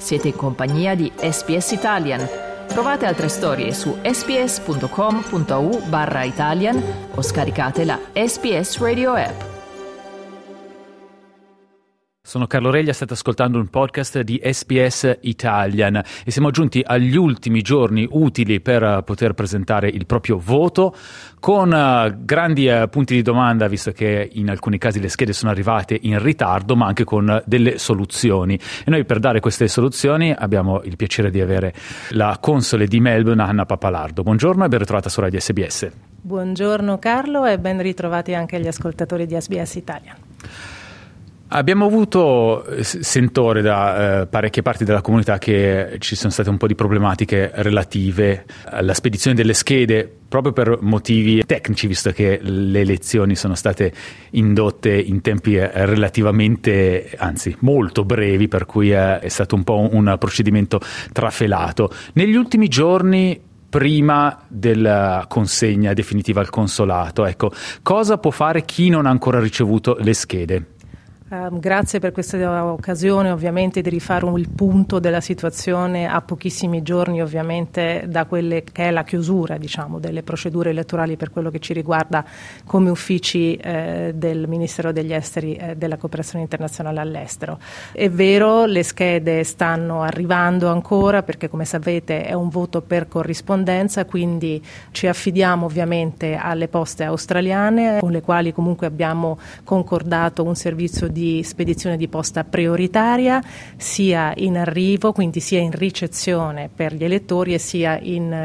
Siete in compagnia di SBS Italian. Trovate altre storie su sbs.com.au/Italian o scaricate la SBS Radio app. Sono Carlo Reglia, state ascoltando un podcast di SBS Italian e siamo giunti agli ultimi giorni utili per poter presentare il proprio voto con grandi punti di domanda, visto che in alcuni casi le schede sono arrivate in ritardo, ma anche con delle soluzioni. E noi per dare queste soluzioni abbiamo il piacere di avere la console di Melbourne, Anna Papalardo. Buongiorno e ben ritrovata su Radio SBS. Buongiorno Carlo e ben ritrovati anche agli ascoltatori di SBS Italian. Abbiamo avuto sentore da parecchie parti della comunità che ci sono state un po' di problematiche relative alla spedizione delle schede proprio per motivi tecnici, visto che le elezioni sono state indotte in tempi relativamente, anzi molto brevi, per cui è stato un po' un procedimento trafelato. Negli ultimi giorni, prima della consegna definitiva al consolato, ecco, cosa può fare chi non ha ancora ricevuto le schede? Grazie per questa occasione ovviamente di rifare il punto della situazione a pochissimi giorni ovviamente da quelle che è la chiusura delle procedure elettorali per quello che ci riguarda come uffici del Ministero degli Esteri della Cooperazione Internazionale all'estero. È vero, le schede stanno arrivando ancora perché come sapete è un voto per corrispondenza, quindi ci affidiamo ovviamente alle poste australiane con le quali comunque abbiamo concordato un servizio di spedizione di posta prioritaria sia in arrivo, quindi sia in ricezione per gli elettori e sia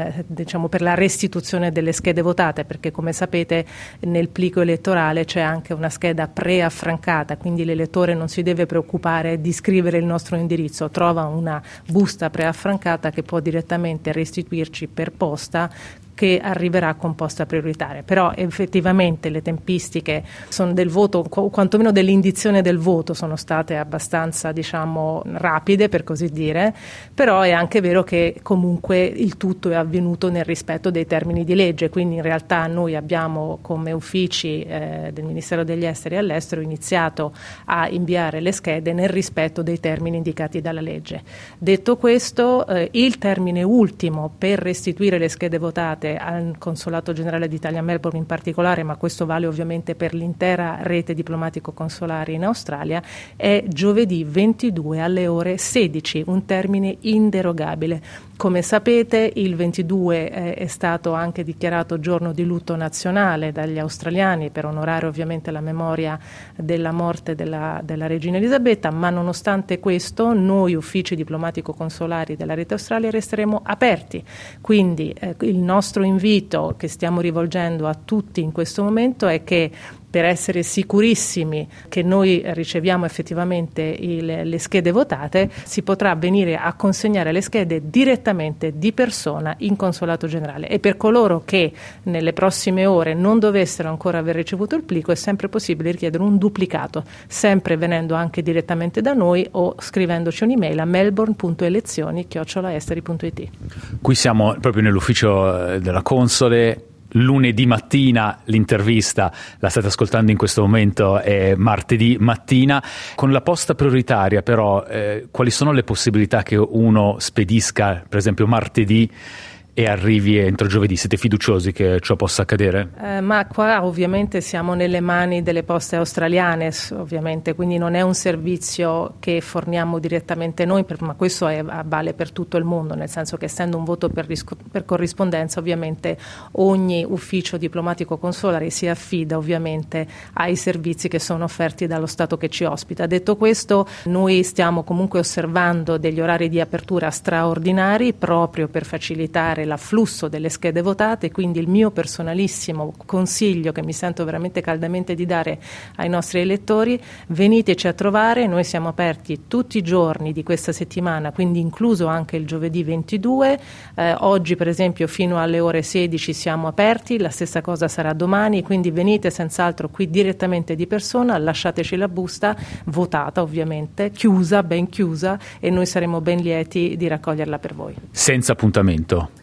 per la restituzione delle schede votate, perché come sapete nel plico elettorale c'è anche una scheda preaffrancata, quindi l'elettore non si deve preoccupare di scrivere il nostro indirizzo, trova una busta preaffrancata che può direttamente restituirci per posta, che arriverà con posta prioritaria. Però effettivamente le tempistiche del voto, quantomeno dell'indizione del voto, sono state abbastanza rapide, per così dire, però è anche vero che comunque il tutto è avvenuto nel rispetto dei termini di legge, quindi in realtà noi abbiamo come uffici del Ministero degli Esteri all'estero iniziato a inviare le schede nel rispetto dei termini indicati dalla legge. Detto questo, il termine ultimo per restituire le schede votate al Consolato Generale d'Italia a Melbourne in particolare, ma questo vale ovviamente per l'intera rete diplomatico-consolare in Australia, è giovedì 22 alle ore 16, un termine inderogabile. Come sapete il 22 è stato anche dichiarato giorno di lutto nazionale dagli australiani per onorare ovviamente la memoria della morte della regina Elisabetta, ma nonostante questo noi uffici diplomatico-consolari della rete Australia resteremo aperti, quindi il nostro invito che stiamo rivolgendo a tutti in questo momento è che per essere sicurissimi che noi riceviamo effettivamente le schede votate, si potrà venire a consegnare le schede direttamente di persona in Consolato Generale, e per coloro che nelle prossime ore non dovessero ancora aver ricevuto il plico è sempre possibile richiedere un duplicato, sempre venendo anche direttamente da noi o scrivendoci un'email a melbourne.elezioni@esteri.it. Qui siamo proprio nell'ufficio della console. Lunedì mattina l'intervista la state ascoltando in questo momento, è martedì mattina. Con la posta prioritaria però quali sono le possibilità che uno spedisca per esempio martedì e arrivi entro giovedì? Siete fiduciosi che ciò possa accadere? Ma qua ovviamente siamo nelle mani delle poste australiane, ovviamente, quindi non è un servizio che forniamo direttamente noi, ma questo vale per tutto il mondo, nel senso che essendo un voto per corrispondenza ovviamente ogni ufficio diplomatico consolare si affida ovviamente ai servizi che sono offerti dallo Stato che ci ospita. Detto questo, noi stiamo comunque osservando degli orari di apertura straordinari proprio per facilitare l'afflusso delle schede votate, quindi il mio personalissimo consiglio che mi sento veramente caldamente di dare ai nostri elettori: veniteci a trovare, noi siamo aperti tutti i giorni di questa settimana, quindi incluso anche il giovedì 22, oggi per esempio fino alle ore 16 siamo aperti, la stessa cosa sarà domani, quindi venite senz'altro qui direttamente di persona, lasciateci la busta votata ovviamente, chiusa, ben chiusa, e noi saremo ben lieti di raccoglierla per voi. Senza appuntamento.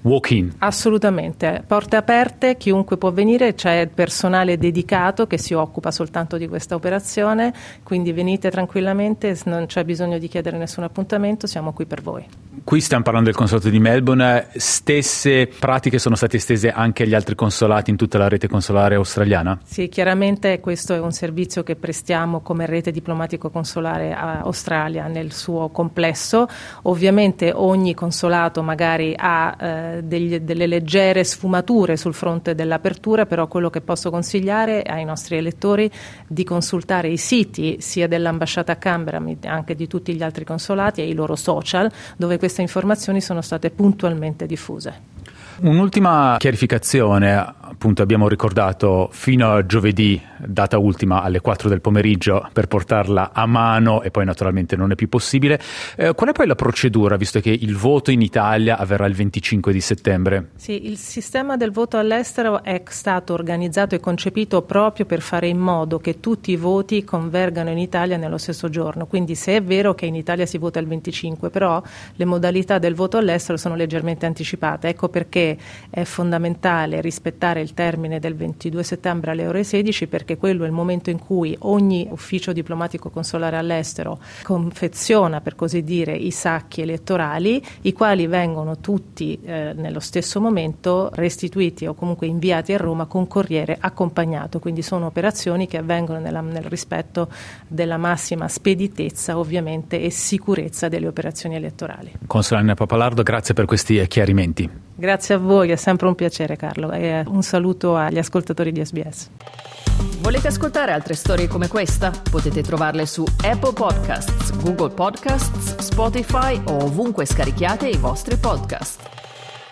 walk-in. Assolutamente, porte aperte, chiunque può venire, c'è personale dedicato che si occupa soltanto di questa operazione, quindi venite tranquillamente, non c'è bisogno di chiedere nessun appuntamento, siamo qui per voi. Qui stiamo parlando del consolato di Melbourne, stesse pratiche sono state estese anche agli altri consolati in tutta la rete consolare australiana? Sì, chiaramente questo è un servizio che prestiamo come rete diplomatico-consolare a Australia nel suo complesso. Ovviamente ogni consolato magari ha delle leggere sfumature sul fronte dell'apertura, però quello che posso consigliare ai nostri elettori di consultare i siti sia dell'ambasciata a Canberra ma anche di tutti gli altri consolati e i loro social, dove queste informazioni sono state puntualmente diffuse. Un'ultima chiarificazione, appunto abbiamo ricordato fino a giovedì, data ultima alle 4 del pomeriggio per portarla a mano e poi naturalmente non è più possibile. Qual è poi la procedura, visto che il voto in Italia avverrà il 25 di settembre? Sì, il sistema del voto all'estero è stato organizzato e concepito proprio per fare in modo che tutti i voti convergano in Italia nello stesso giorno, quindi se è vero che in Italia si vota il 25, però le modalità del voto all'estero sono leggermente anticipate, ecco perché è fondamentale rispettare il termine del 22 settembre alle ore 16, perché quello è il momento in cui ogni ufficio diplomatico consolare all'estero confeziona, per così dire, i sacchi elettorali, i quali vengono tutti nello stesso momento restituiti o comunque inviati a Roma con corriere accompagnato, quindi sono operazioni che avvengono nel rispetto della massima speditezza ovviamente e sicurezza delle operazioni elettorali. Console Anna Papalardo, grazie per questi chiarimenti. Grazie a voi, è sempre un piacere Carlo e un saluto agli ascoltatori di SBS. Volete ascoltare altre storie come questa? Potete trovarle su Apple Podcasts, Google Podcasts, Spotify o ovunque scarichiate i vostri podcast.